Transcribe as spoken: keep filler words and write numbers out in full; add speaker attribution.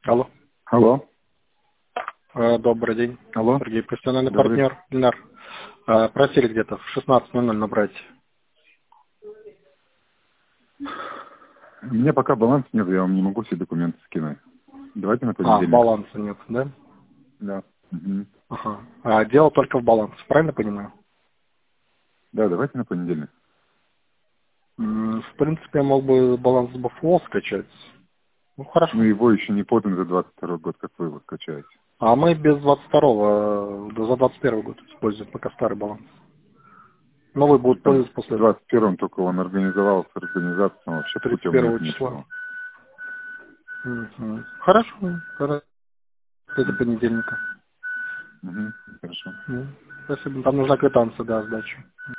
Speaker 1: Алло.
Speaker 2: Алло.
Speaker 1: Э, Добрый день.
Speaker 2: Алло.
Speaker 1: Сергей, профессиональный
Speaker 2: Добрый.
Speaker 1: партнер. Ильнар. Э, Просили где-то в шестнадцать ноль ноль набрать.
Speaker 2: У меня пока баланс нет, я вам не могу все документы скинуть. Давайте на
Speaker 1: А,
Speaker 2: понедельник.
Speaker 1: баланса нет, да?
Speaker 2: Да. Мгм.
Speaker 1: Ага. А, дело только в балансе, правильно понимаю?
Speaker 2: Да, давайте на понедельник.
Speaker 1: М, В принципе, я мог бы баланс с БФО скачать. Ну,
Speaker 2: Но
Speaker 1: хорошо.
Speaker 2: его еще не подан за двадцать второй год, как вы его скачаете.
Speaker 1: А мы без двадцать второго, да, за двадцать первый год используем пока старый баланс. Новый
Speaker 2: Ну,
Speaker 1: будут
Speaker 2: там
Speaker 1: пользоваться
Speaker 2: в
Speaker 1: после
Speaker 2: двадцать первом только он организовался, организация, но вообще
Speaker 1: тридцать
Speaker 2: путем
Speaker 1: первого
Speaker 2: нет
Speaker 1: числа.
Speaker 2: ничего.
Speaker 1: Мгм. Хорошо, хорошо. Это понедельника.
Speaker 2: Угу. Хорошо.
Speaker 1: Ну, спасибо. Там нужна квитанция, да, сдачи.